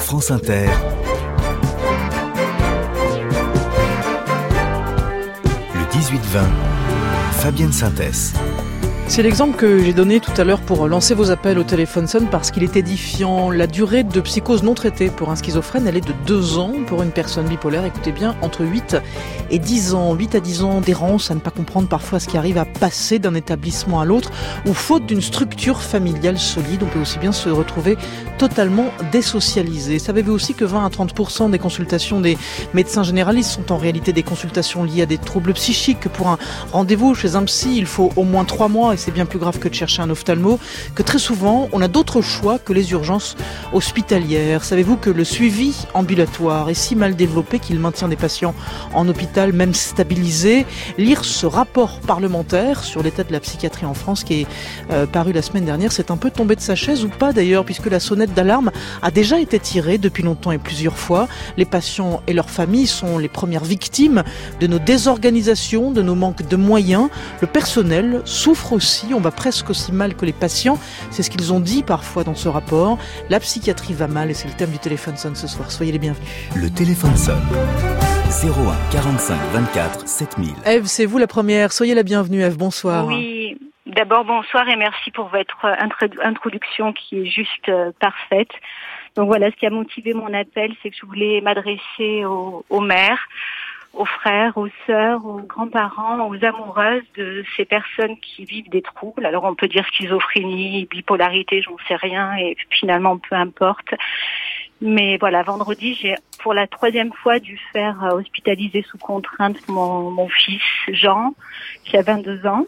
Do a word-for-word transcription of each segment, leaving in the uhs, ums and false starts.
France Inter, le dix-huit vingt, Fabienne Synthès. C'est l'exemple que j'ai donné tout à l'heure pour lancer vos appels au téléphone sonne parce qu'il est édifiant. La durée de psychose non traitée pour un schizophrène, elle est de deux ans. Pour une personne bipolaire, écoutez bien, entre huit et dix ans. huit à dix ans d'errance, à ne pas comprendre parfois ce qui arrive à passer d'un établissement à l'autre, ou faute d'une structure familiale solide, on peut aussi bien se retrouver totalement désocialisé. Savez-vous aussi que vingt à trente pour cent des consultations des médecins généralistes sont en réalité des consultations liées à des troubles psychiques, que pour un rendez-vous chez un psy, il faut au moins trois mois, et c'est bien plus grave que de chercher un ophtalmo, que très souvent, on a d'autres choix que les urgences hospitalières. Savez-vous que le suivi ambulatoire est si mal développé qu'il maintient des patients en hôpital, même stabilisés? Lire ce rapport parlementaire sur l'état de la psychiatrie en France qui est euh, paru la semaine dernière, c'est un peu tombé de sa chaise, ou pas d'ailleurs, puisque la sonnette d'alarme a déjà été tirée depuis longtemps et plusieurs fois. Les patients et leurs familles sont les premières victimes de nos désorganisations, de nos manques de moyens. Le personnel souffre aussi. On va presque aussi mal que les patients. C'est ce qu'ils ont dit parfois dans ce rapport. La psychiatrie va mal et c'est le thème du téléphone sonne ce soir. Soyez les bienvenus. Le téléphone sonne. zéro un quarante-cinq vingt-quatre sept mille. Ève, c'est vous la première. Soyez la bienvenue, Ève. Bonsoir. Oui, d'abord bonsoir et merci pour votre introduction qui est juste euh, parfaite. Donc voilà, ce qui a motivé mon appel, c'est que je voulais m'adresser aux, aux mères, aux frères, aux sœurs, aux grands-parents, aux amoureuses de ces personnes qui vivent des troubles. Alors on peut dire schizophrénie, bipolarité, j'en sais rien, et finalement peu importe. Mais voilà, vendredi, j'ai pour la troisième fois dû faire hospitaliser sous contrainte mon, mon fils Jean, qui a vingt-deux ans.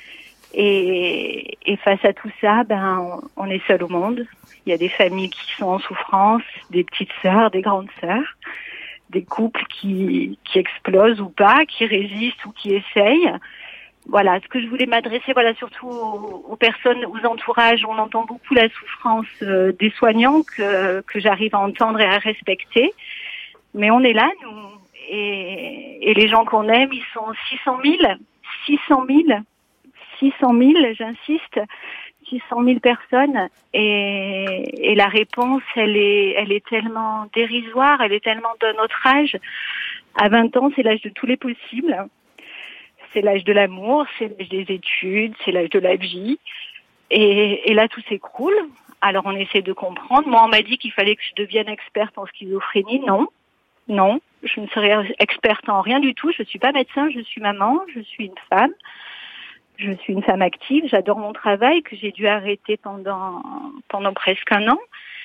Et, et face à tout ça, ben on, on est seul au monde. Il y a des familles qui sont en souffrance, des petites sœurs, des grandes sœurs, des couples qui, qui explosent ou pas, qui résistent ou qui essayent. Voilà, ce que je voulais m'adresser, voilà, surtout aux, aux personnes, aux entourages. On entend beaucoup la souffrance euh, des soignants que, que j'arrive à entendre et à respecter. Mais on est là, nous, et, et les gens qu'on aime, ils sont six cent mille, six cent mille, six cent mille, j'insiste, six cent mille personnes, et, et la réponse, elle est, elle est tellement dérisoire, elle est tellement de notre âge. À vingt ans, c'est l'âge de tous les possibles. C'est l'âge de l'amour, c'est l'âge des études, c'est l'âge de la vie. Et, et là, tout s'écroule. Alors, on essaie de comprendre. Moi, on m'a dit qu'il fallait que je devienne experte en schizophrénie. Non, non, je ne serai experte en rien du tout. Je ne suis pas médecin, je suis maman, je suis une femme. Je suis une femme active, j'adore mon travail que j'ai dû arrêter pendant pendant presque un an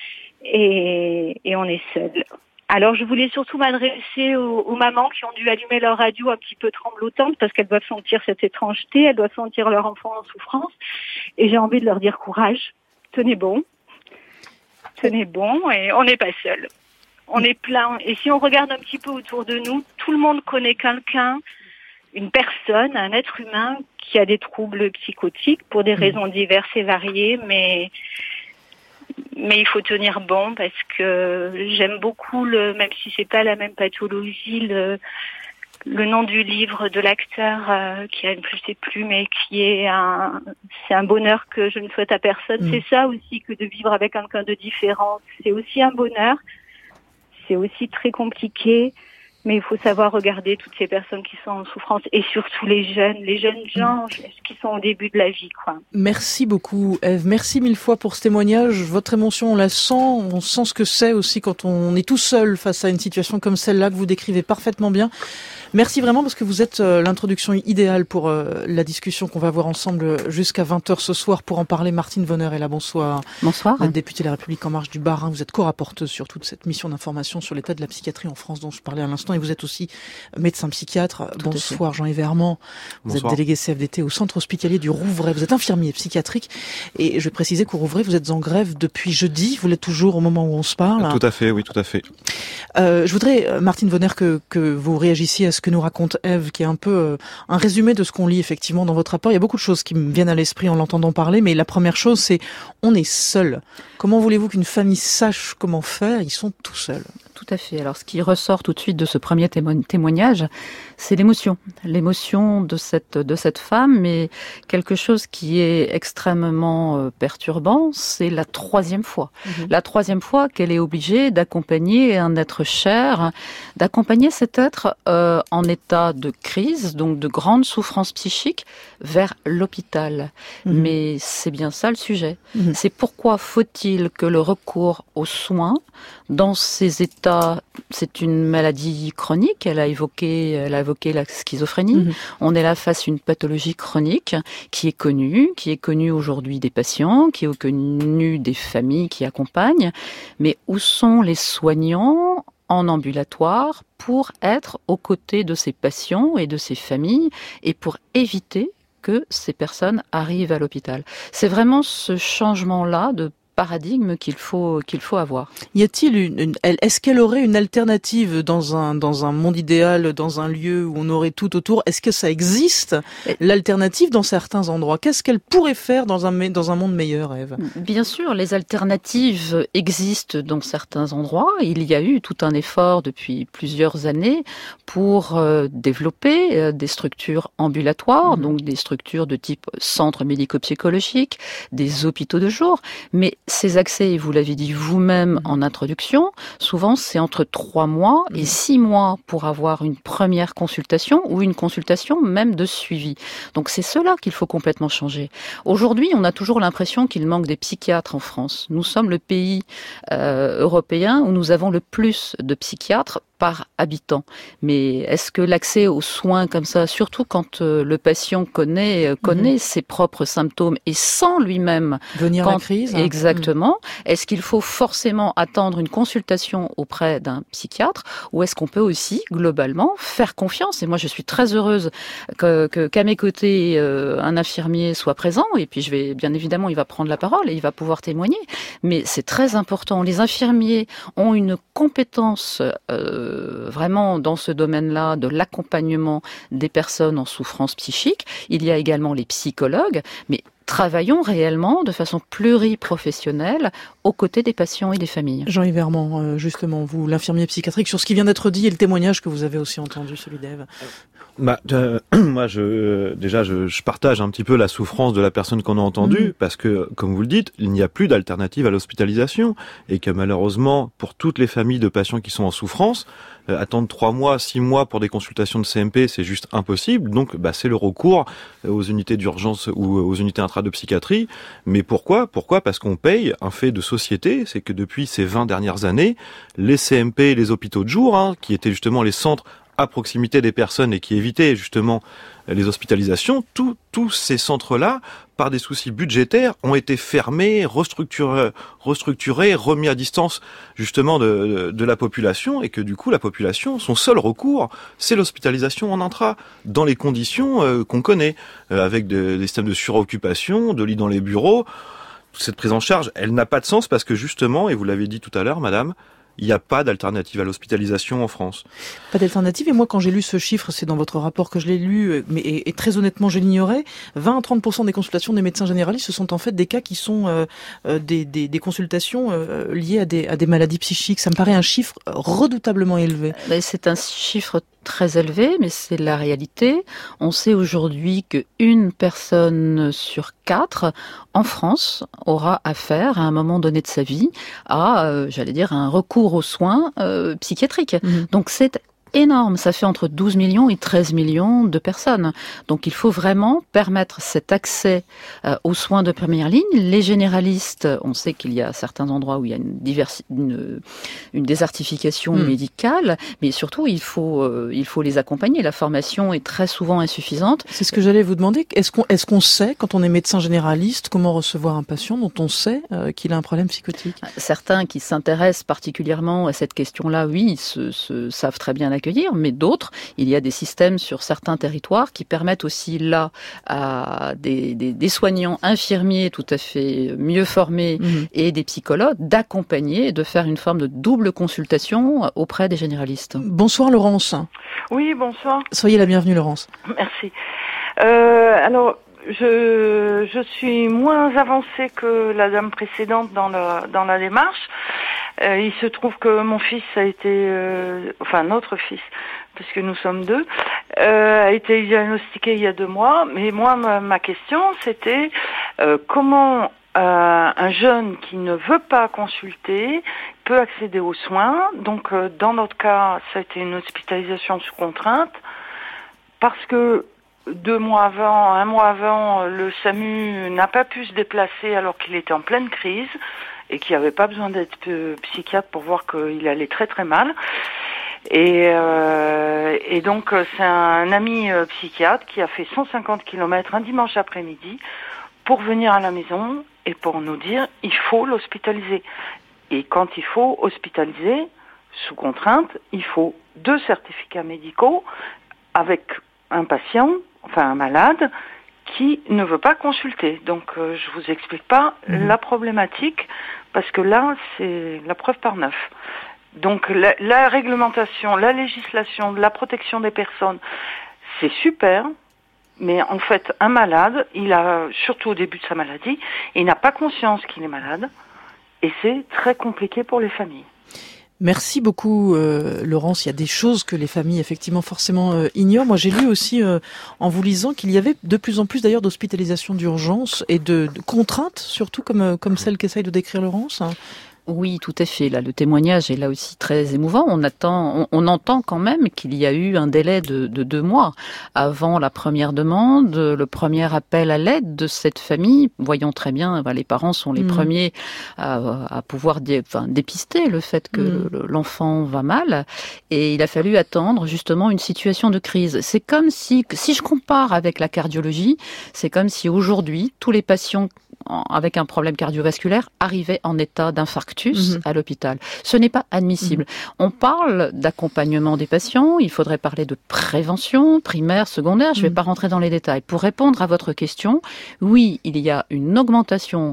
et, et on est seuls. Alors je voulais surtout m'adresser aux, aux mamans qui ont dû allumer leur radio un petit peu tremblotantes parce qu'elles doivent sentir cette étrangeté, elles doivent sentir leur enfant en souffrance et j'ai envie de leur dire courage, tenez bon, tenez bon et on n'est pas seuls. On est plein et si on regarde un petit peu autour de nous, tout le monde connaît quelqu'un, une personne, un être humain qui a des troubles psychotiques pour des raisons diverses et variées, mais mais il faut tenir bon parce que j'aime beaucoup le, même si c'est pas la même pathologie, le le nom du livre de l'acteur euh, qui a, je sais plus, mais qui est un, c'est un bonheur que je ne souhaite à personne. Mmh. C'est ça aussi que de vivre avec quelqu'un de différent, c'est aussi un bonheur, c'est aussi très compliqué. Mais il faut savoir regarder toutes ces personnes qui sont en souffrance et surtout les jeunes, les jeunes gens qui sont au début de la vie, quoi. Merci beaucoup, Ève. Merci mille fois pour ce témoignage. Votre émotion, on la sent. On sent ce que c'est aussi quand on est tout seul face à une situation comme celle-là que vous décrivez parfaitement bien. Merci vraiment parce que vous êtes euh, l'introduction idéale pour euh, la discussion qu'on va avoir ensemble jusqu'à vingt heures ce soir pour en parler. Martine Vonner est là, bonsoir. Bonsoir. Vous êtes députée de la République En Marche du Bas-Rhin, vous êtes co-rapporteuse sur toute cette mission d'information sur l'état de la psychiatrie en France dont je parlais à l'instant et vous êtes aussi médecin psychiatre. Tout bonsoir Jean-Yves Herman, vous bonsoir. Êtes délégué C F D T au centre hospitalier du Rouvray, vous êtes infirmier psychiatrique et je vais préciser qu'au Rouvray vous êtes en grève depuis jeudi, vous l'êtes toujours au moment où on se parle. Tout à fait, oui, tout à fait. Euh, je voudrais, Martine Vonner, que, que vous réagissiez à ce que nous raconte Ève, qui est un peu euh, un résumé de ce qu'on lit effectivement dans votre rapport. Il y a beaucoup de choses qui me viennent à l'esprit en l'entendant parler, mais la première chose, c'est on est seul. Comment voulez-vous qu'une famille sache comment faire? Ils sont tout seuls. tout à fait. Alors, ce qui ressort tout de suite de ce premier témo- témoignage, c'est l'émotion. L'émotion de cette, de cette femme, mais quelque chose qui est extrêmement euh, perturbant, c'est la troisième fois. Mmh. La troisième fois qu'elle est obligée d'accompagner un être cher, d'accompagner cet être euh, en état de crise, donc de grande souffrance psychique, vers l'hôpital. Mmh. Mais c'est bien ça le sujet. Mmh. C'est pourquoi faut-il que le recours aux soins, dans ces états, c'est une maladie chronique, elle a évoqué, elle a évoqué la schizophrénie, mmh. on est là face à une pathologie chronique qui est connue, qui est connue aujourd'hui des patients, qui est connue des familles qui accompagnent, mais où sont les soignants en ambulatoire pour être aux côtés de ces patients et de ces familles et pour éviter que ces personnes arrivent à l'hôpital. C'est vraiment ce changement-là de paradigme qu'il faut qu'il faut avoir. Y a-t-il une, une est-ce qu'elle aurait une alternative dans un dans un monde idéal, dans un lieu où on aurait tout autour? Est-ce que ça existe, l'alternative dans certains endroits? Qu'est-ce qu'elle pourrait faire dans un dans un monde meilleur, Ève? Bien sûr, les alternatives existent dans certains endroits. Il y a eu tout un effort depuis plusieurs années pour euh, développer euh, des structures ambulatoires, mmh. donc des structures de type centre médico-psychologique, des hôpitaux de jour, mais ces accès, et vous l'avez dit vous-même en introduction, souvent c'est entre trois mois et six mois pour avoir une première consultation ou une consultation même de suivi. Donc c'est cela qu'il faut complètement changer. Aujourd'hui, on a toujours l'impression qu'il manque des psychiatres en France. Nous sommes le pays euh, européen où nous avons le plus de psychiatres par habitant. Mais est-ce que l'accès aux soins comme ça, surtout quand euh, le patient connaît euh, connaît mmh. ses propres symptômes et sans lui-même venir quand, la crise, exactement, mmh. est-ce qu'il faut forcément attendre une consultation auprès d'un psychiatre ou est-ce qu'on peut aussi globalement faire confiance? Et moi, je suis très heureuse que, que qu'à mes côtés euh, un infirmier soit présent. Et puis, je vais bien évidemment, il va prendre la parole et il va pouvoir témoigner. Mais c'est très important. Les infirmiers ont une compétence euh, vraiment dans ce domaine-là de l'accompagnement des personnes en souffrance psychique. Il y a également les psychologues, mais travaillons réellement de façon pluriprofessionnelle aux côtés des patients et des familles. Jean-Yves Herman, justement, vous, l'infirmier psychiatrique, sur ce qui vient d'être dit et le témoignage que vous avez aussi entendu, celui d'Ève. Bah, euh, moi, je, euh, déjà, je, je partage un petit peu la souffrance de la personne qu'on a entendue, mmh. parce que, comme vous le dites, il n'y a plus d'alternative à l'hospitalisation, et que malheureusement, pour toutes les familles de patients qui sont en souffrance, euh, attendre trois mois, six mois pour des consultations de C M P, c'est juste impossible. Donc, bah, c'est le recours aux unités d'urgence ou aux unités intra de psychiatrie. Mais pourquoi? Pourquoi? Parce qu'on paye un fait de société, c'est que depuis ces vingt dernières années, les C M P, les hôpitaux de jour, hein, qui étaient justement les centres à proximité des personnes et qui évitaient justement les hospitalisations, tous tous ces centres-là, par des soucis budgétaires, ont été fermés, restructurés, restructurés, remis à distance justement de, de, de la population, et que du coup la population, son seul recours, c'est l'hospitalisation en intra, dans les conditions euh, qu'on connaît, euh, avec de, des systèmes de suroccupation, de lits dans les bureaux. Cette prise en charge, elle n'a pas de sens parce que justement, et vous l'avez dit tout à l'heure, madame, il n'y a pas d'alternative à l'hospitalisation en France. Pas d'alternative. Et moi, quand j'ai lu ce chiffre, c'est dans votre rapport que je l'ai lu, mais et, et très honnêtement, je l'ignorais. vingt à trente pour cent des consultations des médecins généralistes, ce sont en fait des cas qui sont euh, euh, des, des, des consultations euh, liées à des, à des maladies psychiques. Ça me paraît un chiffre redoutablement élevé. C'est un chiffre très élevé, mais c'est la réalité. On sait aujourd'hui qu'une personne sur quatre en France aura affaire à un moment donné de sa vie à, euh, j'allais dire, un recours aux soins euh, psychiatriques. Mmh. Donc c'est énorme, ça fait entre douze millions et treize millions de personnes. Donc il faut vraiment permettre cet accès euh, aux soins de première ligne. Les généralistes, on sait qu'il y a certains endroits où il y a une, diversi- une, une désertification mmh. médicale, mais surtout il faut, euh, il faut les accompagner. La formation est très souvent insuffisante. C'est ce que j'allais vous demander. Est-ce qu'on, est-ce qu'on sait, quand on est médecin généraliste, comment recevoir un patient dont on sait euh, qu'il a un problème psychotique? Certains qui s'intéressent particulièrement à cette question-là, oui, se, se savent très bien accueillir, mais d'autres, il y a des systèmes sur certains territoires qui permettent aussi là à des, des, des soignants infirmiers tout à fait mieux formés mmh. et des psychologues d'accompagner et de faire une forme de double consultation auprès des généralistes. Bonsoir Laurence. Oui, bonsoir. Soyez la bienvenue Laurence. Merci. Euh, alors, je, je suis moins avancée que la dame précédente dans, le, dans la démarche. Euh, il se trouve que mon fils a été, euh, enfin notre fils, parce que nous sommes deux, euh, a été diagnostiqué il y a deux mois. Mais moi, ma, ma question, c'était euh, comment euh, un jeune qui ne veut pas consulter peut accéder aux soins. Donc, euh, dans notre cas, ça a été une hospitalisation sous contrainte, parce que deux mois avant, un mois avant, le SAMU n'a pas pu se déplacer alors qu'il était en pleine crise et qu'il n'y avait pas besoin d'être euh, psychiatre pour voir qu'il allait très très mal. Et, euh, et donc c'est un ami euh, psychiatre qui a fait cent cinquante kilomètres un dimanche après-midi pour venir à la maison et pour nous dire il faut l'hospitaliser. Et quand il faut hospitaliser sous contrainte, il faut deux certificats médicaux avec un patient, enfin un malade, qui ne veut pas consulter. Donc euh, je vous explique pas mmh. la problématique, parce que là, c'est la preuve par neuf. Donc la, la réglementation, la législation de la protection des personnes, c'est super, mais en fait, un malade, il a, surtout au début de sa maladie, il n'a pas conscience qu'il est malade, et c'est très compliqué pour les familles. Merci beaucoup, euh, Laurence. Il y a des choses que les familles, effectivement, forcément euh, ignorent. Moi, j'ai lu aussi, euh, en vous lisant, qu'il y avait de plus en plus, d'ailleurs, d'hospitalisation d'urgence et de, de contraintes, surtout comme, euh, comme celle qu'essaye de décrire Laurence. Oui, tout à fait. Là, le témoignage est là aussi très émouvant. On attend, on, on entend quand même qu'il y a eu un délai de, de deux mois avant la première demande, le premier appel à l'aide de cette famille. Voyons très bien, ben, les parents sont les mmh. premiers à, à pouvoir dé, enfin, dépister le fait que mmh. le, l'enfant va mal. Et il a fallu attendre justement une situation de crise. C'est comme si, si je compare avec la cardiologie, c'est comme si aujourd'hui tous les patients avec un problème cardiovasculaire arrivaient en état d'infarctus mmh. à l'hôpital. Ce n'est pas admissible. Mmh. On parle d'accompagnement des patients, il faudrait parler de prévention, primaire, secondaire, je ne vais mmh. pas rentrer dans les détails. Pour répondre à votre question, oui, il y a une augmentation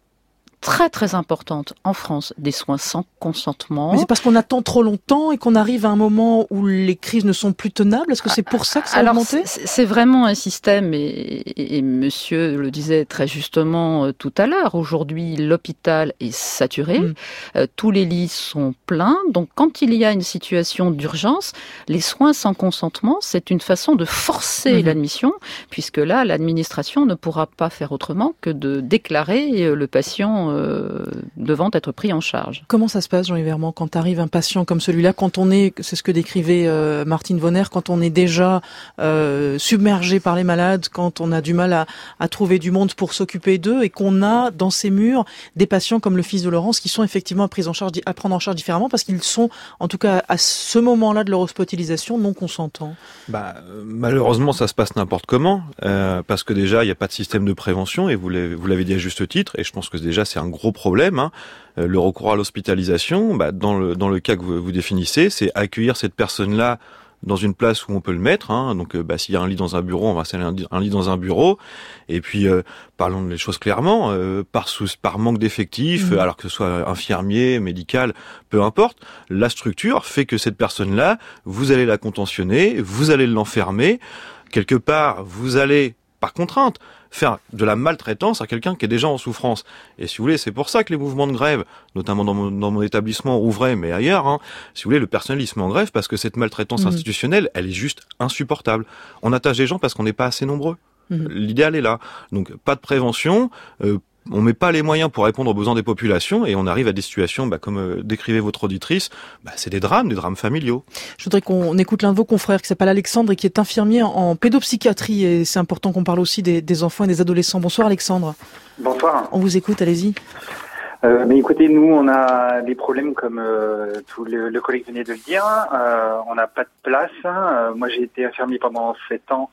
très très importante en France des soins sans consentement. Mais c'est parce qu'on attend trop longtemps et qu'on arrive à un moment où les crises ne sont plus tenables. Est-ce que c'est pour ça que ça a Alors, augmenté ? c'est, c'est vraiment un système, et, et, et monsieur le disait très justement euh, tout à l'heure, aujourd'hui l'hôpital est saturé, mmh. euh, tous les lits sont pleins, donc quand il y a une situation d'urgence, les soins sans consentement, c'est une façon de forcer mmh. l'admission, puisque là, l'administration ne pourra pas faire autrement que de déclarer le patient euh, devant être pris en charge. Comment ça se passe, Jean-Yves Vermand, quand arrive un patient comme celui-là, quand on est, c'est ce que décrivait euh, Martine Vonner, quand on est déjà euh, submergé par les malades, quand on a du mal à, à trouver du monde pour s'occuper d'eux et qu'on a dans ces murs des patients comme le fils de Laurence qui sont effectivement pris en charge, à prendre en charge différemment parce qu'ils sont, en tout cas à ce moment-là de leur hospitalisation, non consentants. Bah, malheureusement, ça se passe n'importe comment, euh, parce que déjà, il n'y a pas de système de prévention, et vous l'avez, vous l'avez dit à juste titre, et je pense que déjà, c'est un gros problème. Hein. Euh, le recours à l'hospitalisation, bah, dans le dans le cas que vous, vous définissez, c'est accueillir cette personne-là dans une place où on peut le mettre. Hein. Donc, euh, bah, s'il y a un lit dans un bureau, on va installer un, un lit dans un bureau. Et puis, euh, parlons des choses clairement, euh, par sous, par manque d'effectifs, mmh. alors que ce soit infirmier, médical, peu importe, la structure fait que cette personne-là, vous allez la contentionner, vous allez l'enfermer. Quelque part, vous allez, par contrainte, faire de la maltraitance à quelqu'un qui est déjà en souffrance. Et si vous voulez, c'est pour ça que les mouvements de grève, notamment dans mon, dans mon établissement Rouvray, mais ailleurs, hein, si vous voulez, le personnel il se met en grève parce que cette maltraitance mmh. institutionnelle, elle est juste insupportable. On attache des gens parce qu'on n'est pas assez nombreux. Mmh. L'idéal est là. Donc, pas de prévention, euh, on met pas les moyens pour répondre aux besoins des populations et on arrive à des situations, bah, comme euh, décrivait votre auditrice, bah, c'est des drames, des drames familiaux. Je voudrais qu'on écoute l'un de vos confrères qui s'appelle Alexandre et qui est infirmier en pédopsychiatrie et c'est important qu'on parle aussi des, des enfants et des adolescents. Bonsoir Alexandre. Bonsoir. On vous écoute, allez-y. Euh, mais écoutez, nous, on a des problèmes comme euh, tout le, le collègue venait de le dire. Euh, on n'a pas de place. Euh, moi, j'ai été infirmier pendant sept ans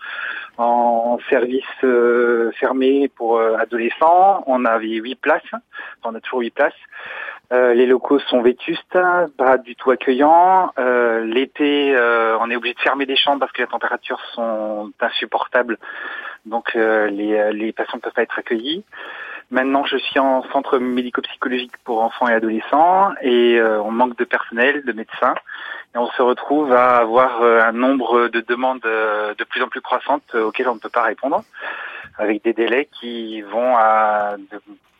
en service euh, fermé pour euh, adolescents. On avait huit places. Enfin, on a toujours huit places. Euh, les locaux sont vétustes, pas du tout accueillants. Euh, l'été, euh, on est obligé de fermer des chambres parce que les températures sont insupportables. Donc, euh, les, les patients ne peuvent pas être accueillis. Maintenant, je suis en centre médico-psychologique pour enfants et adolescents et euh, on manque de personnel, de médecins. Et on se retrouve à avoir euh, un nombre de demandes euh, de plus en plus croissantes euh, auxquelles on ne peut pas répondre, avec des délais qui vont à de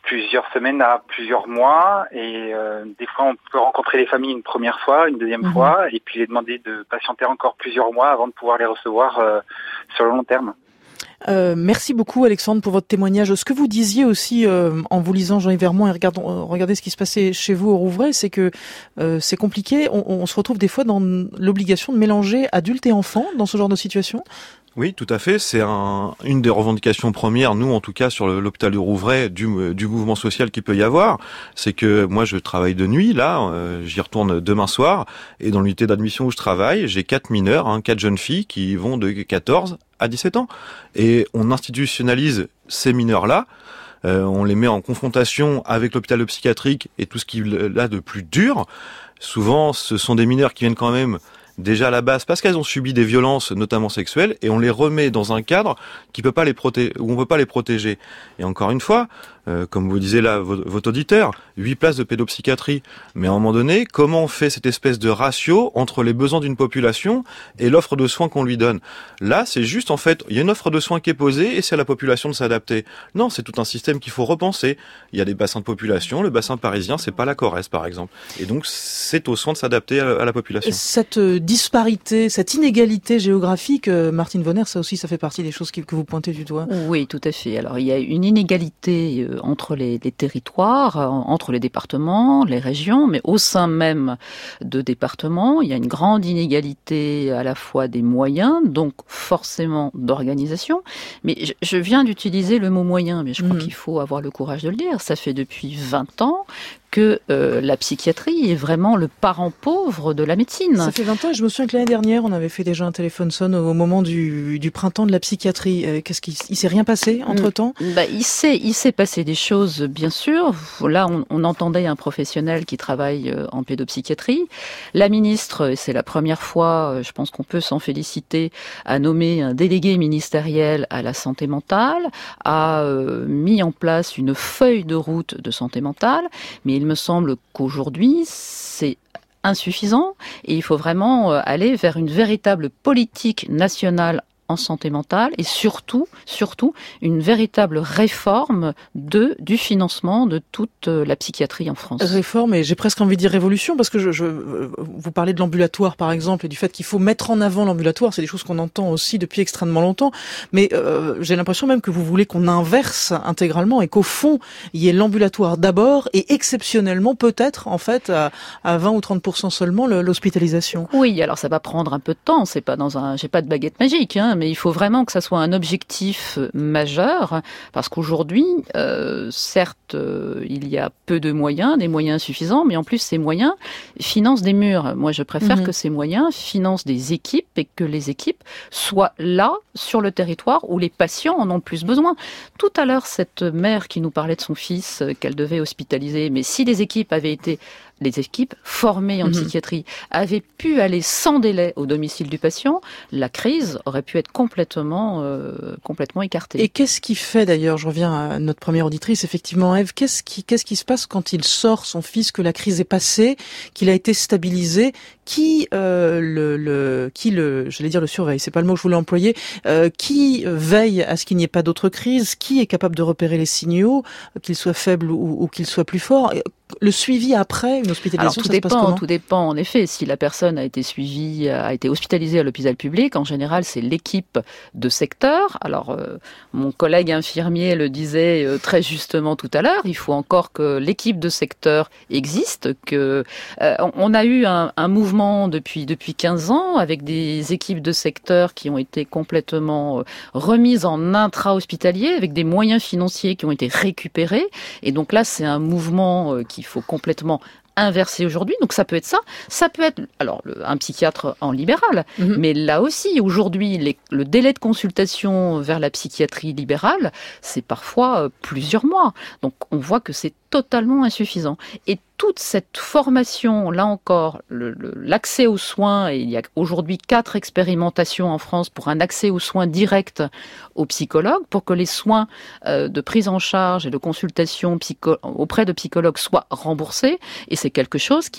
plusieurs semaines à plusieurs mois. Et euh, des fois, on peut rencontrer les familles une première fois, une deuxième mmh. fois, et puis les demander de patienter encore plusieurs mois avant de pouvoir les recevoir euh, sur le long terme. Euh, merci beaucoup Alexandre pour votre témoignage. Ce que vous disiez aussi euh, en vous lisant Jean-Yves Vermont et regardant, euh, regardez ce qui se passait chez vous au Rouvray, c'est que euh, c'est compliqué. On, on se retrouve des fois dans l'obligation de mélanger adultes et enfants dans ce genre de situation. Oui, tout à fait. C'est un, une des revendications premières, nous en tout cas sur le, l'hôpital du Rouvray, du, du mouvement social qu'il peut y avoir. C'est que moi je travaille de nuit, là, euh, j'y retourne demain soir, et dans l'unité d'admission où je travaille, j'ai quatre mineurs, hein, quatre jeunes filles qui vont de quatorze à dix-sept ans. Et on institutionnalise ces mineurs-là, euh, on les met en confrontation avec l'hôpital psychiatrique et tout ce qu'il a de plus dur. Souvent, ce sont des mineurs qui viennent quand même déjà à la base parce qu'elles ont subi des violences, notamment sexuelles, et on les remet dans un cadre qui peut pas les protéger, où on peut pas les protéger. Et encore une fois, euh, comme vous disiez là, votre, votre auditeur, huit places de pédopsychiatrie. Mais à un moment donné, comment on fait cette espèce de ratio entre les besoins d'une population et l'offre de soins qu'on lui donne? Là, c'est juste, en fait, il y a une offre de soins qui est posée et c'est à la population de s'adapter. Non, c'est tout un système qu'il faut repenser. Il y a des bassins de population, le bassin parisien, c'est pas la Corrèze, par exemple. Et donc, c'est aux soins de s'adapter à, à la population. Cette disparité, cette inégalité géographique, Martine Vonner, ça aussi, ça fait partie des choses que vous pointez du doigt. Oui, tout à fait. Alors, il y a une inégalité entre les, les territoires, entre les départements, les régions, mais au sein même de départements, il y a une grande inégalité à la fois des moyens, donc forcément d'organisation. Mais je, je viens d'utiliser le mot moyen, mais je crois mmh. qu'il faut avoir le courage de le dire. Ça fait depuis vingt ans que euh, la psychiatrie est vraiment le parent pauvre de la médecine. Ça fait vingt ans, et je me souviens que l'année dernière, on avait fait déjà un téléphone sonne au moment du, du printemps de la psychiatrie. Euh, qu'est-ce qu'il il s'est rien passé entre-temps? bah, il s'est il s'est passé des choses, bien sûr. Là, on, on entendait un professionnel qui travaille en pédopsychiatrie. La ministre, et c'est la première fois, je pense qu'on peut s'en féliciter, a nommé un délégué ministériel à la santé mentale, a euh, mis en place une feuille de route de santé mentale, mais il me semble qu'aujourd'hui, c'est insuffisant et il faut vraiment aller vers une véritable politique nationale en santé mentale et surtout, surtout une véritable réforme de, du financement de toute la psychiatrie en France. Réforme, et j'ai presque envie de dire révolution, parce que je, je, vous parlez de l'ambulatoire par exemple et du fait qu'il faut mettre en avant l'ambulatoire, c'est des choses qu'on entend aussi depuis extrêmement longtemps, mais euh, j'ai l'impression même que vous voulez qu'on inverse intégralement et qu'au fond, il y ait l'ambulatoire d'abord et exceptionnellement peut-être en fait à, à vingt ou trente pour cent seulement l'hospitalisation. Oui, alors ça va prendre un peu de temps, c'est pas dans un, j'ai pas de baguette magique, hein, mais il faut vraiment que ça soit un objectif majeur, parce qu'aujourd'hui, euh, certes, euh, il y a peu de moyens, des moyens insuffisants, mais en plus, ces moyens financent des murs. Moi, je préfère mmh. que ces moyens financent des équipes et que les équipes soient là, sur le territoire, où les patients en ont le plus besoin. Tout à l'heure, cette mère qui nous parlait de son fils, qu'elle devait hospitaliser, mais si les équipes avaient été les équipes formées en mmh. psychiatrie avaient pu aller sans délai au domicile du patient, la crise aurait pu être complètement, euh, complètement écartée. Et qu'est-ce qui fait d'ailleurs, je reviens à notre première auditrice, effectivement, Ève, qu'est-ce qui, qu'est-ce qui se passe quand il sort son fils, que la crise est passée, qu'il a été stabilisé? Qui euh, le, le, qui le, j'allais dire le surveille, c'est pas le mot que je voulais employer. Euh, qui veille à ce qu'il n'y ait pas d'autres crises? Qui est capable de repérer les signaux, qu'ils soient faibles ou, ou qu'ils soient plus forts? Le suivi après une hospitalisation, Alors, tout ça dépend, se passe comment? Tout dépend, en effet. Si la personne a été suivie, a été hospitalisée à l'hôpital public, en général, c'est l'équipe de secteur. Alors, euh, mon collègue infirmier le disait euh, très justement tout à l'heure, il faut encore que l'équipe de secteur existe, que euh, on a eu un, un mouvement depuis depuis quinze ans avec des équipes de secteur qui ont été complètement euh, remises en intra-hospitalier avec des moyens financiers qui ont été récupérés. Et donc là, c'est un mouvement euh, qui il faut complètement inversé aujourd'hui, donc ça peut être ça, ça peut être alors le, un psychiatre en libéral, mmh. mais là aussi aujourd'hui les, le délai de consultation vers la psychiatrie libérale, c'est parfois euh, plusieurs mois, donc on voit que c'est totalement insuffisant. Et toute cette formation, là encore, le, le, l'accès aux soins, et il y a aujourd'hui quatre expérimentations en France pour un accès aux soins directs aux psychologues, pour que les soins euh, de prise en charge et de consultation psycho- auprès de psychologues soient remboursés, et c'est quelque chose qui va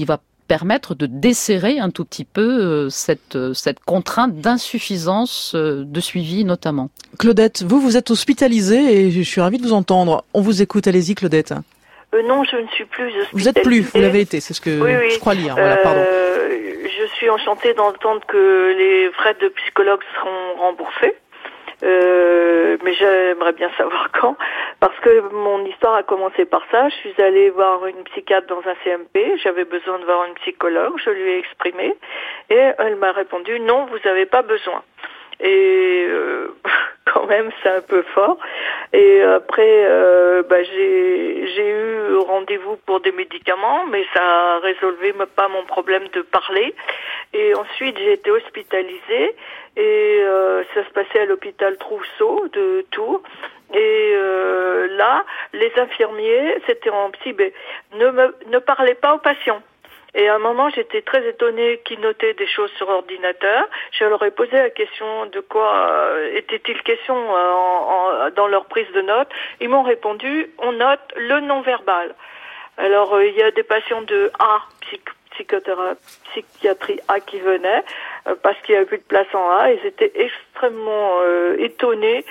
permettre de desserrer un tout petit peu cette, cette contrainte d'insuffisance de suivi notamment. Claudette, vous, vous êtes hospitalisée et je suis ravie de vous entendre. On vous écoute, allez-y Claudette. Euh, non, je ne suis plus hospitalisée. Vous êtes plus, vous l'avez été, c'est ce que oui, oui. je crois lire. Voilà, pardon. Euh, je suis enchantée d'entendre que les frais de psychologue seront remboursés. Euh, mais j'aimerais bien savoir quand, parce que mon histoire a commencé par ça. Je suis allée voir une psychiatre dans un C M P, j'avais besoin de voir une psychologue, je lui ai exprimé, et elle m'a répondu « Non, vous n'avez pas besoin ». Et euh, quand même, c'est un peu fort. Et après, euh, bah, j'ai, j'ai eu rendez-vous pour des médicaments, mais ça résolvait pas mon problème de parler. Et ensuite, j'ai été hospitalisée et euh, ça se passait à l'hôpital Trousseau de Tours. Et euh, là, les infirmiers, c'était en psy, ben, ne me, ne parlez pas aux patients. Et à un moment, j'étais très étonnée qu'ils notaient des choses sur ordinateur. Je leur ai posé la question de quoi euh, était-il question euh, en, en, dans leur prise de notes. Ils m'ont répondu, on note le non-verbal. Alors, euh, il y a des patients de A, psych, psychothérapie, psychiatrie A qui venaient, euh, parce qu'il n'y avait plus de place en A. Ils étaient extrêmement euh, étonnés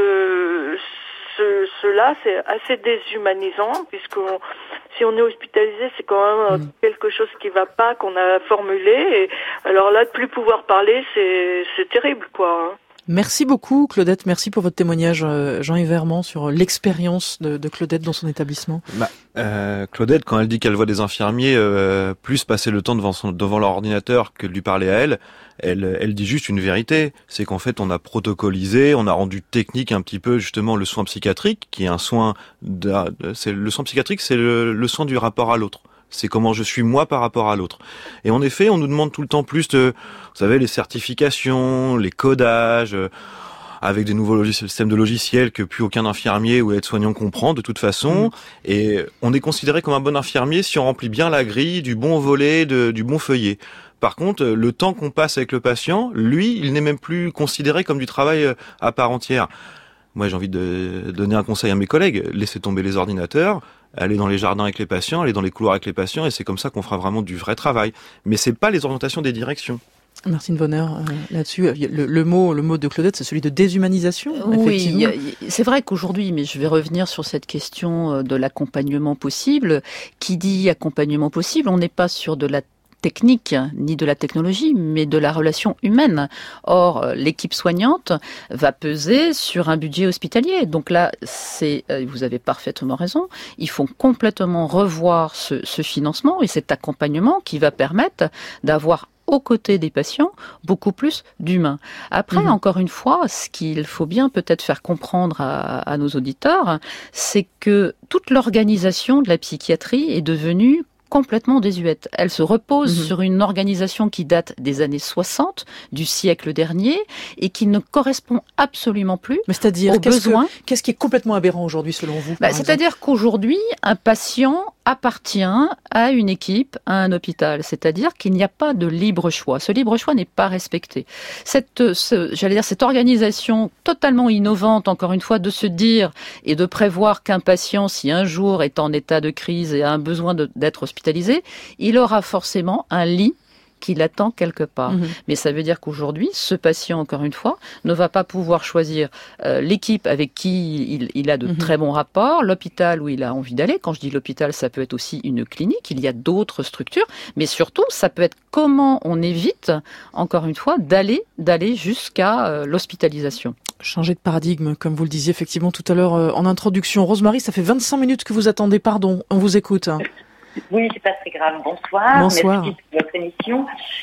de ce, cela. C'est assez déshumanisant, puisque on, si on est hospitalisé, c'est quand même mmh. quelque chose qui va pas, qu'on a formulé. Et alors là, de plus pouvoir parler, c'est, c'est terrible, quoi. Merci beaucoup, Claudette. Merci pour votre témoignage, Jean-Yves Vermand, sur l'expérience de, de Claudette dans son établissement. Bah, euh, Claudette, quand elle dit qu'elle voit des infirmiers euh, plus passer le temps devant, son, devant leur ordinateur que de lui parler à elle, elle, elle dit juste une vérité. C'est qu'en fait, on a protocolisé, on a rendu technique un petit peu justement le soin psychiatrique, qui est un soin, de, c'est le soin psychiatrique, c'est le, le soin du rapport à l'autre. C'est comment je suis moi par rapport à l'autre. Et en effet, on nous demande tout le temps plus de, vous savez, les certifications, les codages, euh, avec des nouveaux logis- systèmes de logiciels que plus aucun infirmier ou aide-soignant comprend de toute façon. Mmh. Et on est considéré comme un bon infirmier si on remplit bien la grille du bon volet, de, du bon feuillet. Par contre, le temps qu'on passe avec le patient, lui, il n'est même plus considéré comme du travail à part entière. Moi, j'ai envie de donner un conseil à mes collègues. Laissez tomber les ordinateurs, aller dans les jardins avec les patients, aller dans les couloirs avec les patients, et c'est comme ça qu'on fera vraiment du vrai travail. Mais c'est pas les orientations des directions. Martine Vonner, euh, là-dessus, le, le mot, le mot de Claudette, c'est celui de déshumanisation. Oui, y a, y, c'est vrai qu'aujourd'hui, mais je vais revenir sur cette question de l'accompagnement possible. Qui dit accompagnement possible, on n'est pas sur de la technique, ni de la technologie, mais de la relation humaine. Or, l'équipe soignante va peser sur un budget hospitalier. Donc là, c'est, vous avez parfaitement raison, il faut complètement revoir ce, ce financement et cet accompagnement qui va permettre d'avoir aux côtés des patients, beaucoup plus d'humains. Après, mmh. encore une fois, ce qu'il faut bien peut-être faire comprendre à, à nos auditeurs, c'est que toute l'organisation de la psychiatrie est devenue complètement désuète. Elle se repose mmh. sur une organisation qui date des années soixante, du siècle dernier, et qui ne correspond absolument plus Mais c'est-à-dire, aux qu'est-ce besoins. Que, qu'est-ce qui est complètement aberrant aujourd'hui, selon vous bah, C'est-à-dire qu'aujourd'hui, un patient appartient à une équipe, à un hôpital. C'est-à-dire qu'il n'y a pas de libre choix. Ce libre choix n'est pas respecté. Cette, ce, j'allais dire, cette organisation totalement innovante, encore une fois, de se dire et de prévoir qu'un patient, si un jour est en état de crise et a un besoin de, d'être hospitalisé, il aura forcément un lit qui l'attend quelque part. Mmh. Mais ça veut dire qu'aujourd'hui, ce patient, encore une fois, ne va pas pouvoir choisir euh, l'équipe avec qui il, il a de mmh. très bons rapports, l'hôpital où il a envie d'aller. Quand je dis l'hôpital, ça peut être aussi une clinique, il y a d'autres structures, mais surtout, ça peut être comment on évite, encore une fois, d'aller, d'aller jusqu'à euh, l'hospitalisation. Changer de paradigme, comme vous le disiez effectivement tout à l'heure euh, en introduction. Rosemary, ça fait vingt-cinq minutes que vous attendez, pardon, on vous écoute. Hein. Oui, c'est pas très grave. Bonsoir. Bonsoir. Merci pour votre émission.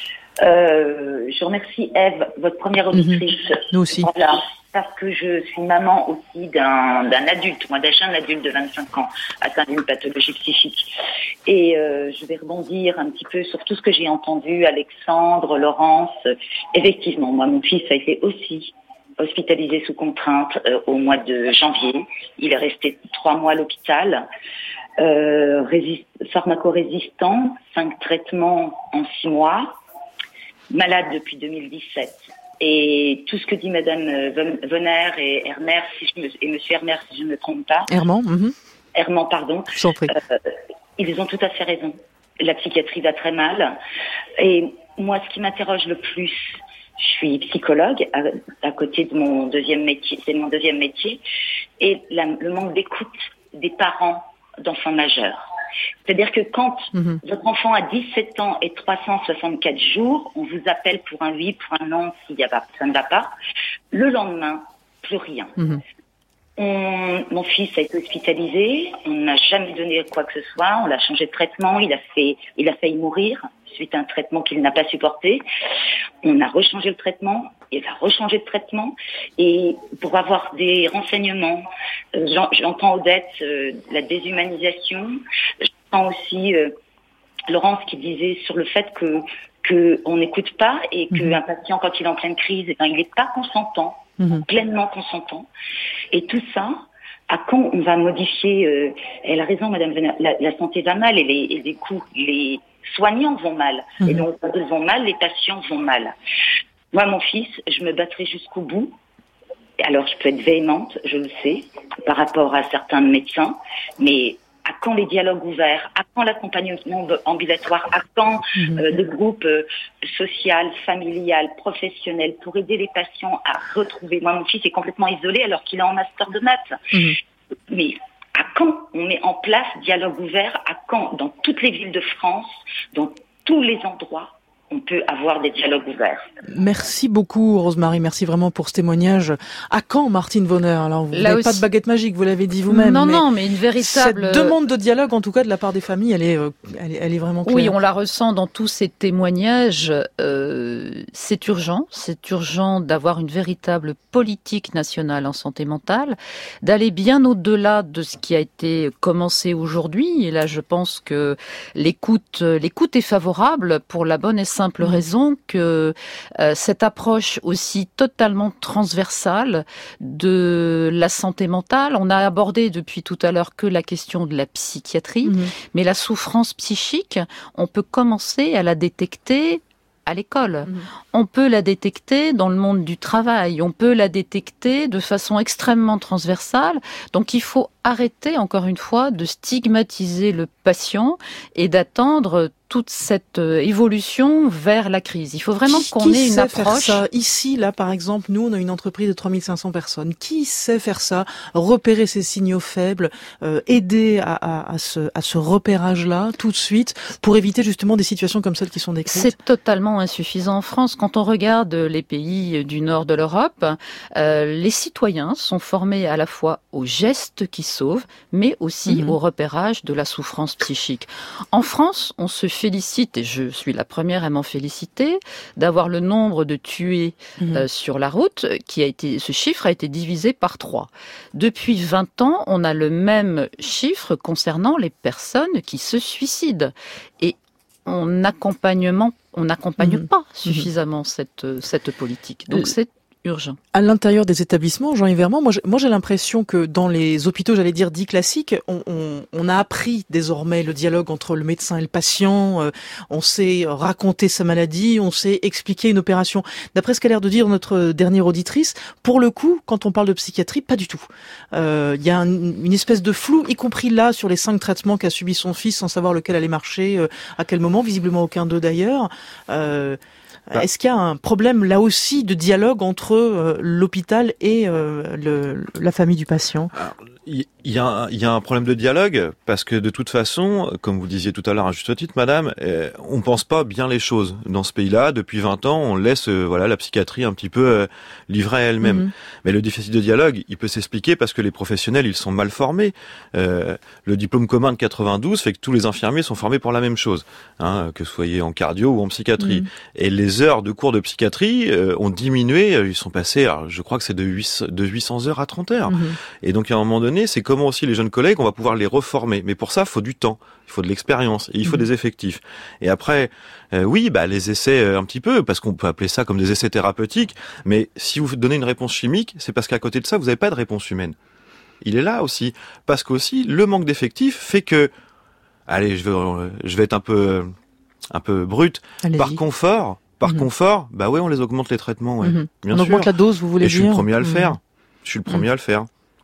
Euh, je remercie Ève, votre première auditrice. Mmh. Nous aussi. Voilà, parce que je suis maman aussi d'un, d'un adulte, moi d'un jeune adulte de vingt-cinq ans, atteint d'une pathologie psychique. Et euh, je vais rebondir un petit peu sur tout ce que j'ai entendu, Alexandre, Laurence. Effectivement, moi, mon fils a été aussi hospitalisé sous contrainte euh, au mois de janvier. Il est resté trois mois à l'hôpital. Euh, résist- pharmacorésistant, cinq traitements en six mois, malade depuis deux mille dix-sept. Et tout ce que dit Madame Vonner et Hermer, si je me, et Monsieur Hermer, si je ne me trompe pas. Herman, mm-hmm. Herman, pardon. J'en prie. Euh, ils ont tout à fait raison. la psychiatrie va très mal. Et moi, ce qui m'interroge le plus, je suis psychologue à, à côté de mon deuxième métier, c'est mon deuxième métier, et la, le manque d'écoute des parents d'enfants majeurs. C'est-à-dire que quand mmh. votre enfant a dix-sept ans et trois cent soixante-quatre jours, on vous appelle pour un oui, pour un non, s'il y a pas, ça ne va pas. Le lendemain, plus rien. Mmh. On, mon fils a été hospitalisé, on n'a jamais donné quoi que ce soit, on l'a changé de traitement, il a fait, il a failli mourir suite à un traitement qu'il n'a pas supporté. On a rechangé le traitement, il a rechangé de traitement, et pour avoir des renseignements, euh, j'entends Odette euh, la déshumanisation, j'entends aussi euh, Laurence qui disait sur le fait que que on n'écoute pas et qu'un mmh. patient quand il est en pleine crise, eh ben, il n'est pas consentant. Mmh. Pleinement consentant. Et tout ça, à quand on va modifier euh, elle a raison, Madame Venat, la, la santé va mal et les, et les coûts, les soignants vont mal. Mmh. Et donc, quand ils vont mal, les patients vont mal. Moi, mon fils, je me battrai jusqu'au bout. Alors, je peux être véhémente, je le sais, par rapport à certains médecins, mais à quand les dialogues ouverts, à quand l'accompagnement ambulatoire, à quand mmh. euh, le groupe euh, social, familial, professionnel pour aider les patients à retrouver. Moi, mon fils est complètement isolé alors qu'il est en master de maths. Mmh. Mais à quand on met en place dialogue ouvert, à quand dans toutes les villes de France, dans tous les endroits, on peut avoir des dialogues ouverts. Merci beaucoup, Rosemary. Merci vraiment pour ce témoignage. À quand, Martine Vonner? Alors, vous n'avez pas de baguette magique, vous l'avez dit vous-même. Non, mais non, mais une véritable... Cette demande de dialogue, en tout cas, de la part des familles, elle est, euh, elle est, elle est vraiment claire. Oui, on la ressent dans tous ces témoignages. Euh, c'est urgent. C'est urgent d'avoir une véritable politique nationale en santé mentale, d'aller bien au-delà de ce qui a été commencé aujourd'hui. Et là, je pense que l'écoute, l'écoute est favorable pour la bonne et simple raison que euh, cette approche aussi totalement transversale de la santé mentale, on a abordé depuis tout à l'heure que la question de la psychiatrie, mmh. mais la souffrance psychique, on peut commencer à la détecter à l'école. Mmh. On peut la détecter dans le monde du travail, on peut la détecter de façon extrêmement transversale. Donc il faut arrêter, encore une fois, de stigmatiser le patient et d'attendre toute cette évolution vers la crise. Il faut vraiment qui, qu'on qui ait une sait approche. Faire ça Ici, là, par exemple, nous, on a une entreprise de trois mille cinq cents personnes. Qui sait faire ça? Repérer ces signaux faibles, euh, aider à, à, à ce, à ce repérage-là tout de suite pour éviter justement des situations comme celles qui sont décrites. C'est totalement insuffisant en France. Quand on regarde les pays du nord de l'Europe, euh, les citoyens sont formés à la fois aux gestes qui sauvent, mais aussi mmh. au repérage de la souffrance psychique. En France, on se félicite, et je suis la première à m'en féliciter, d'avoir le nombre de tués mmh. euh, sur la route, qui a été, ce chiffre a été divisé par trois. Depuis vingt ans, on a le même chiffre concernant les personnes qui se suicident. Et on n'accompagnement, on n'accompagne mmh. pas suffisamment mmh. cette, cette politique. Donc c'est urgent. À l'intérieur des établissements, Jean-Yves Vermand, moi, moi j'ai l'impression que dans les hôpitaux, j'allais dire dits classiques, on, on, on a appris désormais le dialogue entre le médecin et le patient, euh, on sait raconter sa maladie, on sait expliquer une opération. D'après ce qu'a l'air de dire notre dernière auditrice, pour le coup, quand on parle de psychiatrie, pas du tout. Il euh, y a un, une espèce de flou, y compris là, sur les cinq traitements qu'a subi son fils, sans savoir lequel allait marcher, euh, à quel moment, visiblement aucun d'eux d'ailleurs. Euh, Bah. Est-ce qu'il y a un problème là aussi de dialogue entre euh, l'hôpital et euh, le, la famille du patient? Il y, a, il y a un problème de dialogue parce que de toute façon, comme vous disiez tout à l'heure à juste titre, madame, euh, on pense pas bien les choses dans ce pays-là. Depuis vingt ans, on laisse euh, voilà la psychiatrie un petit peu euh, livrée à elle-même. Mm-hmm. Mais le déficit de dialogue, il peut s'expliquer parce que les professionnels, ils sont mal formés. Euh, le diplôme commun de quatre-vingt-douze fait que tous les infirmiers sont formés pour la même chose, hein, que vous soyez en cardio ou en psychiatrie. Mm-hmm. Et les heures de cours de psychiatrie euh, ont diminué, ils sont passés, alors, je crois que c'est de huit cents heures à trente heures. Mm-hmm. Et donc à un moment donné, c'est comment aussi les jeunes collègues, on va pouvoir les reformer. Mais pour ça, il faut du temps, il faut de l'expérience, et il faut mmh. des effectifs. Et après, euh, oui, bah les essais euh, un petit peu, parce qu'on peut appeler ça comme des essais thérapeutiques, mais si vous donnez une réponse chimique, c'est parce qu'à côté de ça, vous n'avez pas de réponse humaine. Il est là aussi, parce qu'aussi, le manque d'effectifs fait que, allez, je vais, euh, je vais être un peu, un peu brut, Allez-y. par confort, par mmh. confort, bah ouais, on les augmente les traitements, ouais. Mmh. Bien on sûr. augmente la dose, vous voulez et dire. je suis le premier à le mmh. faire. Je suis le premier mmh. à le faire.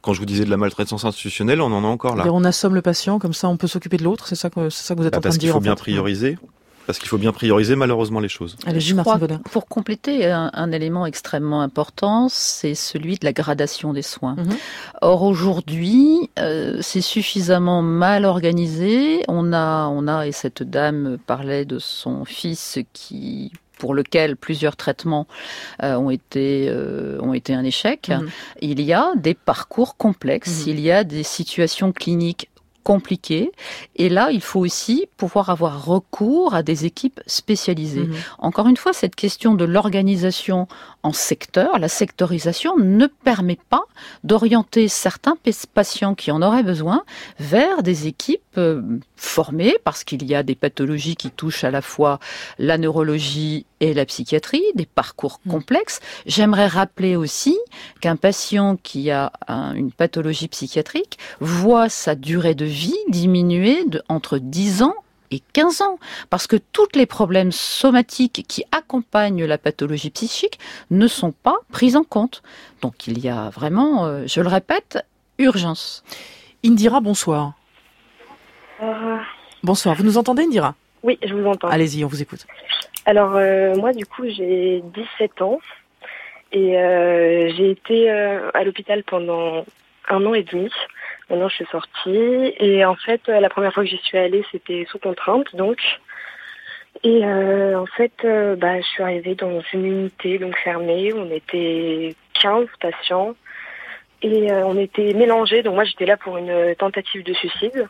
Quand je vous disais de la maltraitance institutionnelle, on en a encore là. Et on assomme le patient, comme ça on peut s'occuper de l'autre, c'est ça que, c'est ça que vous êtes bah, en train de dire. Parce qu'il faut bien fait. prioriser. Parce qu'il faut bien prioriser malheureusement les choses. Allez, Je crois que pour compléter, un, un élément extrêmement important, c'est celui de la gradation des soins. Mm-hmm. Or aujourd'hui, euh, c'est suffisamment mal organisé. On a, on a, et cette dame parlait de son fils qui pour lequel plusieurs traitements euh, ont été euh, ont été un échec. Mm-hmm. Il y a des parcours complexes, mm-hmm. il y a des situations cliniques compliqué. Et là, il faut aussi pouvoir avoir recours à des équipes spécialisées. Mmh. Encore une fois, cette question de l'organisation en secteur, la sectorisation ne permet pas d'orienter certains patients qui en auraient besoin vers des équipes euh, formées, parce qu'il y a des pathologies qui touchent à la fois la neurologie et la psychiatrie, des parcours mmh. complexes. J'aimerais rappeler aussi qu'un patient qui a un, une pathologie psychiatrique voit sa durée de vie diminuer de, entre dix ans et quinze ans, parce que tous les problèmes somatiques qui accompagnent la pathologie psychique ne sont pas pris en compte. Donc il y a vraiment, euh, je le répète, urgence. Indira, bonsoir. Euh... Bonsoir, vous nous entendez Indira ? Oui, je vous entends. Allez-y, on vous écoute. Alors euh, moi du coup j'ai dix-sept ans et euh, j'ai été euh, à l'hôpital pendant un an et demi. Maintenant, je suis sortie et en fait, la première fois que j'y suis allée, c'était sous contrainte, donc. Et euh, en fait, euh, bah, je suis arrivée dans une unité donc fermée. On était quinze patients et euh, on était mélangés. Donc moi, j'étais là pour une tentative de suicide.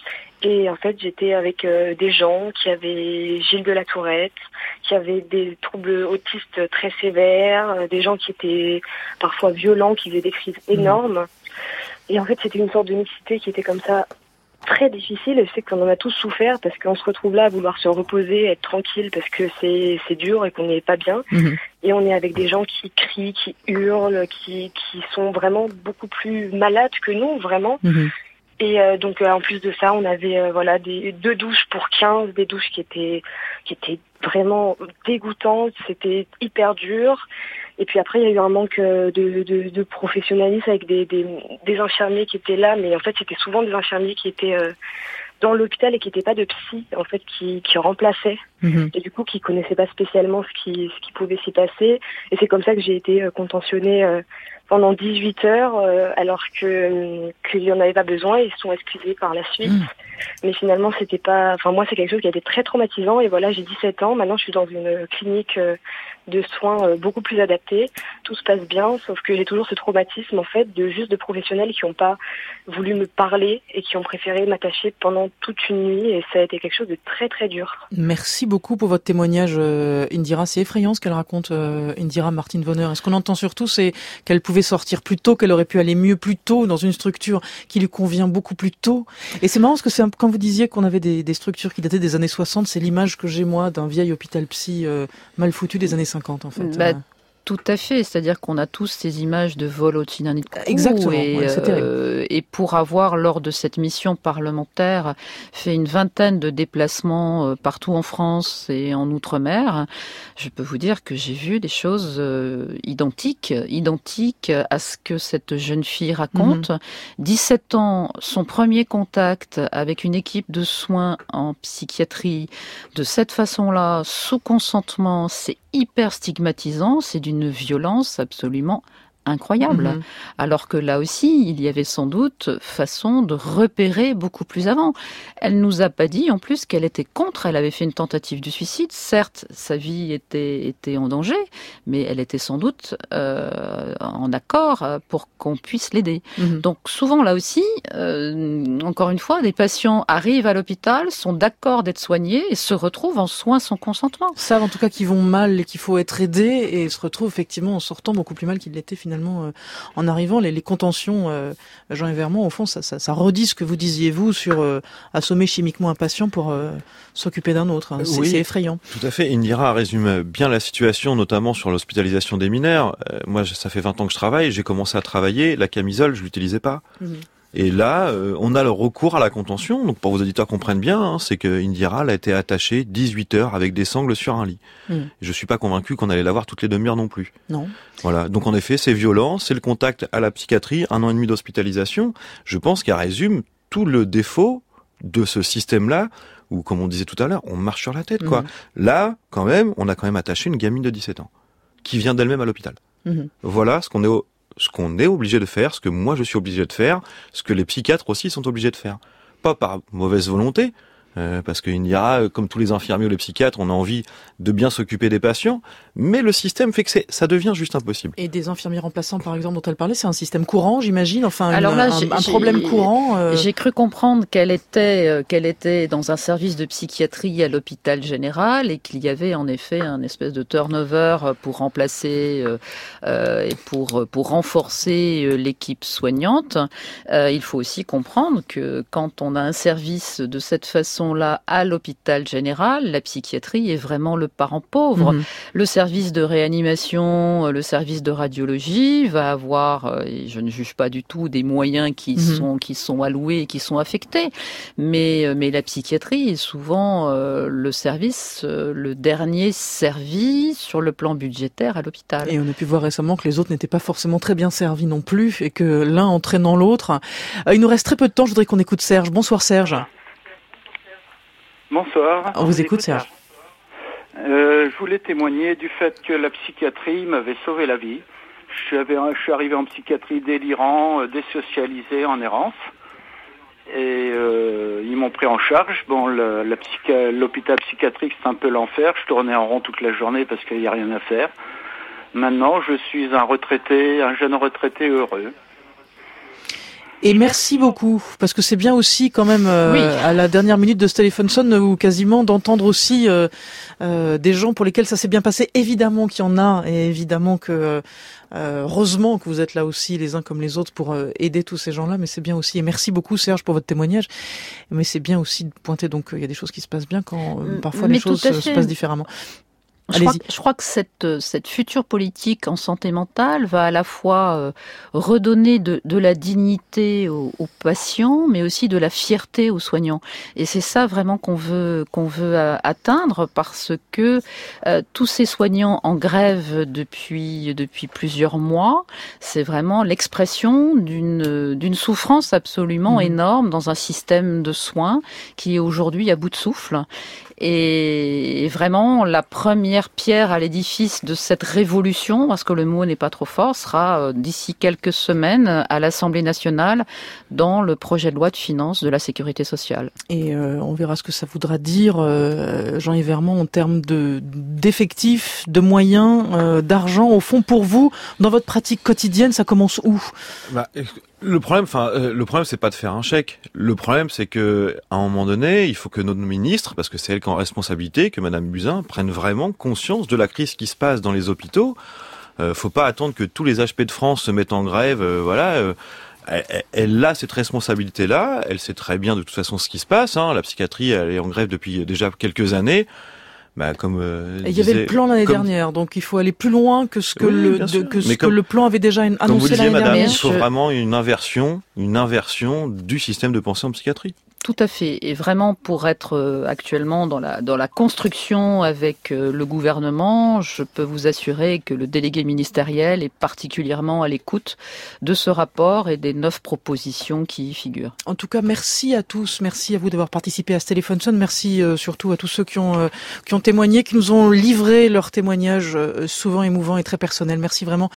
Et en fait, j'étais avec euh, des gens qui avaient Gilles de la Tourette, qui avaient des troubles autistes très sévères, euh, des gens qui étaient parfois violents, qui faisaient des crises énormes. Mmh. Et en fait, c'était une sorte de mixité qui était comme ça très difficile. Et je sais qu'on en a tous souffert parce qu'on se retrouve là à vouloir se reposer, être tranquille parce que c'est c'est dur et qu'on n'est pas bien. Mmh. Et on est avec des gens qui crient, qui hurlent, qui qui sont vraiment beaucoup plus malades que nous, vraiment. Mmh. Et euh, donc euh, en plus de ça, on avait euh, voilà des deux douches pour quinze, des douches qui étaient qui étaient vraiment dégoûtantes, c'était hyper dur. Et puis après, il y a eu un manque de, de, de professionnalisme avec des, des, des infirmiers qui étaient là, mais en fait, c'était souvent des infirmiers qui étaient euh, dans l'hôpital et qui n'étaient pas de psy, en fait, qui, qui remplaçaient. Mmh. Et du coup, qui connaissaient pas spécialement ce qui, ce qui pouvait s'y passer. Et c'est comme ça que j'ai été euh, contentionnée euh, pendant dix-huit heures, euh, alors que euh, qu'il n'y en avait pas besoin. Ils se sont excusés par la suite. Mmh. Mais finalement, c'était pas... Enfin, moi, c'est quelque chose qui a été très traumatisant. Et voilà, j'ai dix-sept ans. Maintenant, je suis dans une clinique euh, de soins beaucoup plus adaptés. Tout se passe bien, sauf que j'ai toujours ce traumatisme, en fait, de juste de professionnels qui n'ont pas voulu me parler et qui ont préféré m'attacher pendant toute une nuit. Et ça a été quelque chose de très, très dur. Merci beaucoup pour votre témoignage, euh, Indira. C'est effrayant ce qu'elle raconte, euh, Indira Martin-Vonner. Et ce qu'on entend surtout, c'est qu'elle pouvait sortir plus tôt, qu'elle aurait pu aller mieux plus tôt dans une structure qui lui convient beaucoup plus tôt. Et c'est marrant parce que c'est un, quand vous disiez qu'on avait des, des structures qui dataient des années soixante, c'est l'image que j'ai, moi, d'un vieil hôpital psy euh, mal foutu des années cinquante, en fait. Bah, tout à fait, c'est-à-dire qu'on a tous ces images de vol au-dessus d'un nid de coucou. Exactement, et, ouais, c'est euh, et pour avoir, lors de cette mission parlementaire, fait une vingtaine de déplacements partout en France et en Outre-mer, je peux vous dire que j'ai vu des choses euh, identiques, identiques à ce que cette jeune fille raconte. Mm-hmm. dix-sept ans, son premier contact avec une équipe de soins en psychiatrie, de cette façon-là, sous consentement, c'est hyper stigmatisant, c'est d'une violence absolument incroyable. Mmh. Alors que là aussi, il y avait sans doute façon de repérer beaucoup plus avant. Elle nous a pas dit en plus qu'elle était contre, elle avait fait une tentative de suicide. Certes, sa vie était, était en danger, mais elle était sans doute euh, en accord pour qu'on puisse l'aider. Mmh. Donc souvent là aussi, euh, encore une fois, des patients arrivent à l'hôpital, sont d'accord d'être soignés et se retrouvent en soins sans consentement. Savent en tout cas qu'ils vont mal et qu'il faut être aidé et se retrouvent effectivement en sortant beaucoup plus mal qu'ils l'étaient finalement. Euh, en arrivant, les, les contentions, euh, Jean Vermont, au fond, ça, ça, ça redit ce que vous disiez, vous, sur euh, assommer chimiquement un patient pour euh, s'occuper d'un autre. Hein. C'est, oui, c'est effrayant. Tout à fait. Indira résume bien la situation, notamment sur l'hospitalisation des mineurs. Euh, moi, ça fait vingt ans que je travaille, j'ai commencé à travailler, la camisole, je l'utilisais pas. Mmh. Et là, euh, on a le recours à la contention. Donc pour vos auditeurs comprennent bien, hein, c'est que Indira elle a été attachée dix-huit heures avec des sangles sur un lit. Mmh. Je suis pas convaincu qu'on allait la voir toutes les demi-heures non plus. Non. Voilà. Donc en effet, c'est violent, c'est le contact à la psychiatrie, un an et demi d'hospitalisation. Je pense qu'elle résume tout le défaut de ce système-là, où, comme on disait tout à l'heure, on marche sur la tête, quoi. Mmh. Là, quand même, on a quand même attaché une gamine de dix-sept ans, qui vient d'elle-même à l'hôpital. Mmh. Voilà ce qu'on est au... ce qu'on est obligé de faire, ce que moi je suis obligé de faire, ce que les psychiatres aussi sont obligés de faire. Pas par mauvaise volonté, euh, parce qu'il y a, comme tous les infirmiers ou les psychiatres, on a envie de bien s'occuper des patients, mais le système fait que c'est, ça devient juste impossible. Et des infirmiers remplaçants, par exemple, dont elle parlait, c'est un système courant, j'imagine, enfin Alors une, là, un, un problème courant. Euh... J'ai cru comprendre qu'elle était, euh, qu'elle était dans un service de psychiatrie à l'hôpital général et qu'il y avait en effet un espèce de turnover pour remplacer euh, euh, et pour pour renforcer l'équipe soignante. Euh, il faut aussi comprendre que quand on a un service de cette façon-là à l'hôpital général, la psychiatrie est vraiment le parent pauvre. Mmh. Le service de réanimation, le service de radiologie va avoir, et je ne juge pas du tout, des moyens qui mmh. sont qui sont alloués et qui sont affectés, mais mais la psychiatrie est souvent euh, le service, euh, le dernier servi sur le plan budgétaire à l'hôpital. Et on a pu voir récemment que les autres n'étaient pas forcément très bien servis non plus, et que l'un entraînant l'autre. Euh, il nous reste très peu de temps. Je voudrais qu'on écoute Serge. Bonsoir Serge. Bonsoir. On vous écoute Serge. Euh, je voulais témoigner du fait que la psychiatrie m'avait sauvé la vie. Je suis, avais, je suis arrivé en psychiatrie délirant, euh, désocialisé, en errance. Et euh, ils m'ont pris en charge. Bon, la, la psychi- l'hôpital psychiatrique, c'est un peu l'enfer. Je tournais en rond toute la journée parce qu'il n'y a rien à faire. Maintenant, je suis un retraité, un jeune retraité heureux. Et merci beaucoup, parce que c'est bien aussi quand même euh, oui. à la dernière minute de ce téléphone sonne ou quasiment d'entendre aussi euh, euh, des gens pour lesquels ça s'est bien passé. Évidemment qu'il y en a, et évidemment que euh, heureusement que vous êtes là aussi les uns comme les autres pour euh, aider tous ces gens-là. Mais c'est bien aussi, et merci beaucoup Serge pour votre témoignage. Mais c'est bien aussi de pointer donc il y a des choses qui se passent bien quand euh, parfois mais les choses se passent différemment. Je crois, je crois que cette, cette future politique en santé mentale va à la fois euh, redonner de, de la dignité aux, aux patients, mais aussi de la fierté aux soignants. Et c'est ça vraiment qu'on veut qu'on veut atteindre, parce que euh, tous ces soignants en grève depuis depuis plusieurs mois, c'est vraiment l'expression d'une d'une souffrance absolument mmh. énorme dans un système de soins qui est aujourd'hui à bout de souffle. Et vraiment, la première pierre à l'édifice de cette révolution, parce que le mot n'est pas trop fort, sera d'ici quelques semaines à l'Assemblée nationale dans le projet de loi de finances de la sécurité sociale. Et euh, on verra ce que ça voudra dire, euh, Jean-Yves Vermand, en termes de, d'effectifs, de moyens, euh, d'argent. Au fond, pour vous, dans votre pratique quotidienne, ça commence où ? Bah, Le problème, enfin, euh, le problème, c'est pas de faire un chèque. Le problème, c'est que, à un moment donné, il faut que notre ministre, parce que c'est elle qui est en responsabilité, que Madame Buzyn prenne vraiment conscience de la crise qui se passe dans les hôpitaux. Euh, faut pas attendre que tous les H P de France se mettent en grève. Euh, voilà. Euh, elle, elle a cette responsabilité-là. Elle sait très bien de toute façon ce qui se passe. Hein. La psychiatrie, elle est en grève depuis déjà quelques années. Bah, comme euh, il y avait le plan l'année comme... dernière, donc il faut aller plus loin que ce que, oui, le, de, que, ce comme, que le plan avait déjà annoncé comme vous disiez, l'année madame, dernière. Il faut vraiment une inversion, une inversion du système de pensée en psychiatrie. Tout à fait. Et vraiment, pour être actuellement dans la, dans la construction avec le gouvernement, je peux vous assurer que le délégué ministériel est particulièrement à l'écoute de ce rapport et des neuf propositions qui y figurent. En tout cas, merci à tous. Merci à vous d'avoir participé à ce téléphone sonne. Merci euh, surtout à tous ceux qui ont, euh, qui ont témoigné, qui nous ont livré leurs témoignages euh, souvent émouvants et très personnels. Merci vraiment.